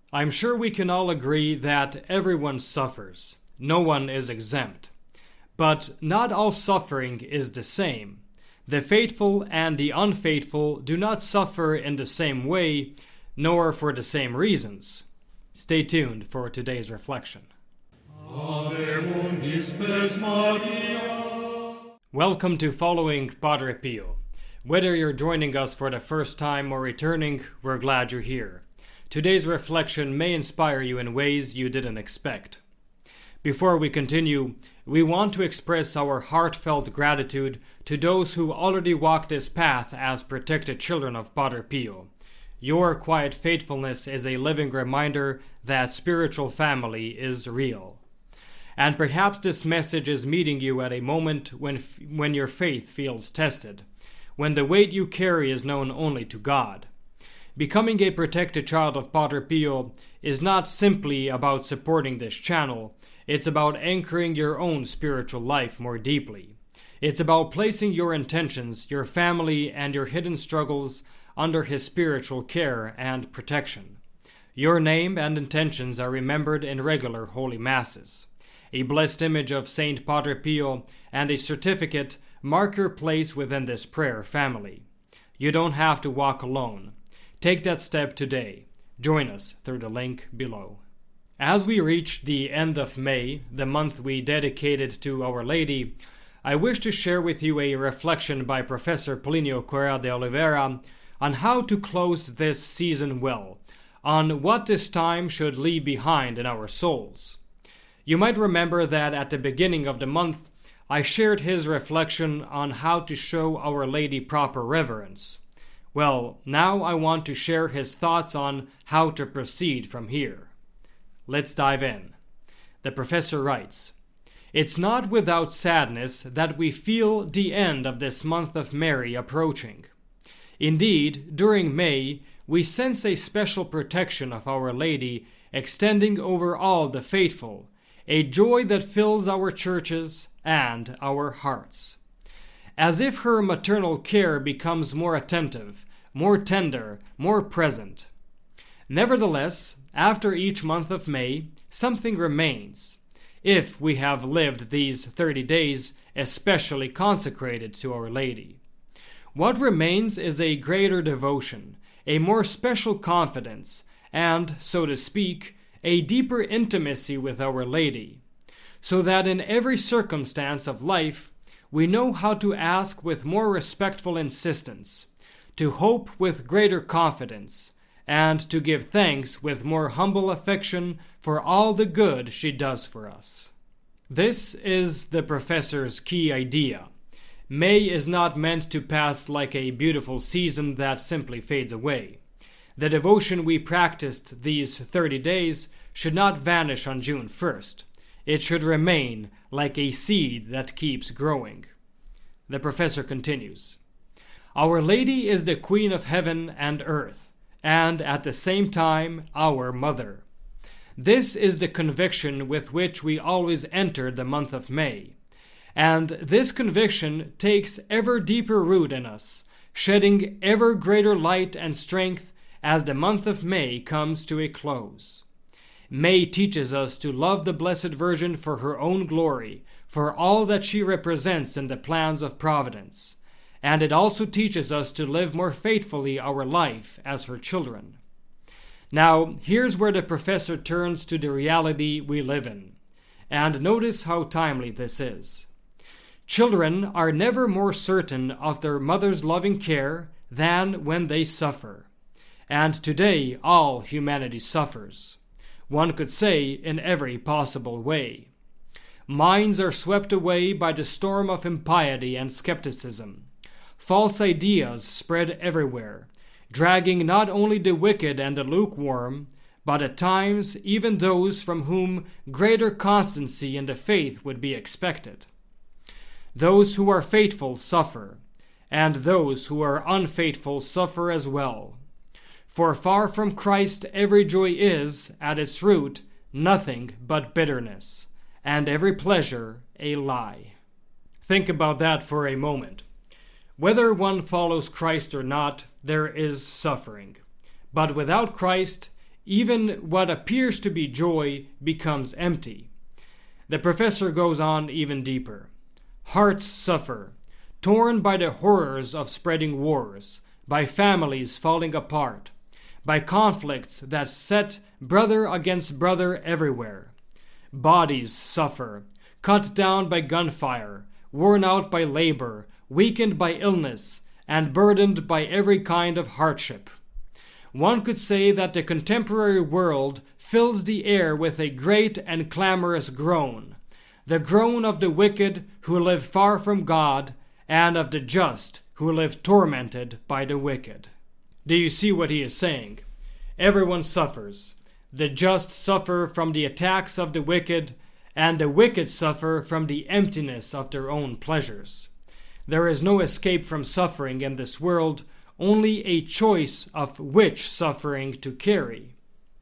I'm sure we can all agree that everyone suffers. No one is exempt. But not all suffering is the same. The faithful and the unfaithful do not suffer in the same way, nor for the same reasons. Stay tuned for today's reflection. Welcome to Following Padre Pio. Whether you're joining us for the first time or returning, we're glad you're here. Today's reflection may inspire you in ways you didn't expect. Before we continue, we want to express our heartfelt gratitude to those who already walk this path as protected children of Padre Pio. Your quiet faithfulness is a living reminder that spiritual family is real. And perhaps this message is meeting you at a moment when your faith feels tested, when the weight you carry is known only to God. Becoming a protected child of Padre Pio is not simply about supporting this channel, it's about anchoring your own spiritual life more deeply. It's about placing your intentions, your family, and your hidden struggles under his spiritual care and protection. Your name and intentions are remembered in regular holy masses. A blessed image of Saint Padre Pio and a certificate mark your place within this prayer family. You don't have to walk alone. Take that step today. Join us through the link below. As we reach the end of May, the month we dedicated to Our Lady, I wish to share with you a reflection by Professor Plinio Correa de Oliveira on how to close this season well, on what this time should leave behind in our souls. You might remember that at the beginning of the month, I shared his reflection on how to show Our Lady proper reverence. Well, now I want to share his thoughts on how to proceed from here. Let's dive in. The professor writes, "It's not without sadness that we feel the end of this month of Mary approaching. Indeed, during May, we sense a special protection of Our Lady extending over all the faithful, a joy that fills our churches and our hearts. As if her maternal care becomes more attentive, more tender, more present. Nevertheless, after each month of May, something remains, if we have lived these 30 days especially consecrated to Our Lady. What remains is a greater devotion, a more special confidence, and, so to speak, a deeper intimacy with Our Lady, so that in every circumstance of life we know how to ask with more respectful insistence, to hope with greater confidence, and to give thanks with more humble affection for all the good she does for us." This is the professor's key idea. May is not meant to pass like a beautiful season that simply fades away. The devotion we practiced these 30 days should not vanish on June 1st. It should remain like a seed that keeps growing. The professor continues, "Our Lady is the Queen of heaven and earth, and at the same time our Mother. This is the conviction with which we always enter the month of May, and this conviction takes ever deeper root in us, shedding ever greater light and strength as the month of May comes to a close. May teaches us to love the Blessed Virgin for her own glory, for all that she represents in the plans of providence, and it also teaches us to live more faithfully our life as her children." Now, here's where the professor turns to the reality we live in, and notice how timely this is. Children are never more certain of their mother's loving care than when they suffer. And today all humanity suffers. One could say in every possible way. Minds are swept away by the storm of impiety and skepticism. False ideas spread everywhere, dragging not only the wicked and the lukewarm, but at times even those from whom greater constancy in the faith would be expected. Those who are faithful suffer, and those who are unfaithful suffer as well. For far from Christ every joy is, at its root, nothing but bitterness, and every pleasure a lie. Think about that for a moment. Whether one follows Christ or not, there is suffering. But without Christ, even what appears to be joy becomes empty. The professor goes on even deeper. Hearts suffer, torn by the horrors of spreading wars, by families falling apart, by conflicts that set brother against brother everywhere. Bodies suffer, cut down by gunfire, worn out by labor, weakened by illness, and burdened by every kind of hardship. One could say that the contemporary world fills the air with a great and clamorous groan, the groan of the wicked who live far from God, and of the just who live tormented by the wicked. Do you see what he is saying? Everyone suffers. The just suffer from the attacks of the wicked, and the wicked suffer from the emptiness of their own pleasures. There is no escape from suffering in this world, only a choice of which suffering to carry.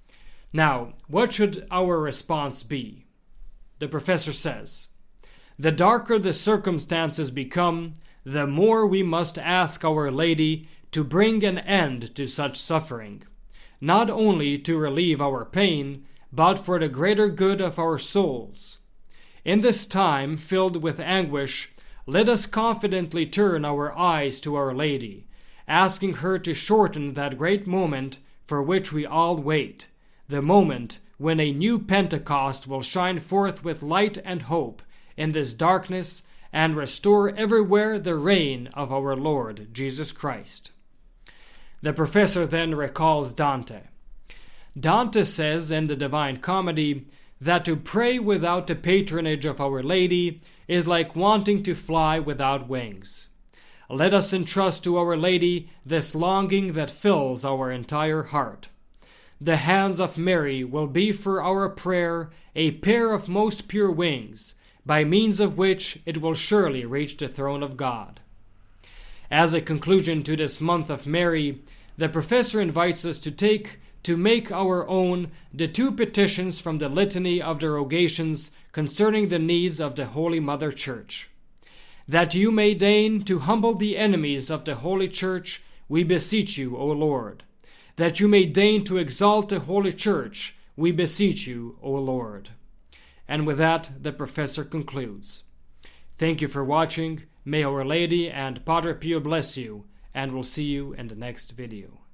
Now, what should our response be? The professor says, the darker the circumstances become, the more we must ask Our Lady to bring an end to such suffering, not only to relieve our pain, but for the greater good of our souls. In this time filled with anguish, let us confidently turn our eyes to Our Lady, asking her to shorten that great moment for which we all wait, the moment when a new Pentecost will shine forth with light and hope in this darkness and restore everywhere the reign of our Lord Jesus Christ. The professor then recalls Dante. Dante says in the Divine Comedy that to pray without the patronage of Our Lady is like wanting to fly without wings. Let us entrust to Our Lady this longing that fills our entire heart. The hands of Mary will be for our prayer a pair of most pure wings, by means of which it will surely reach the throne of God. As a conclusion to this month of Mary, the professor invites us to make our own the two petitions from the Litany of the Rogations concerning the needs of the Holy Mother Church. That you may deign to humble the enemies of the Holy Church, we beseech you, O Lord. That you may deign to exalt the Holy Church, we beseech you, O Lord. And with that, the professor concludes. Thank you for watching. May Our Lady and Padre Pio bless you, and we'll see you in the next video.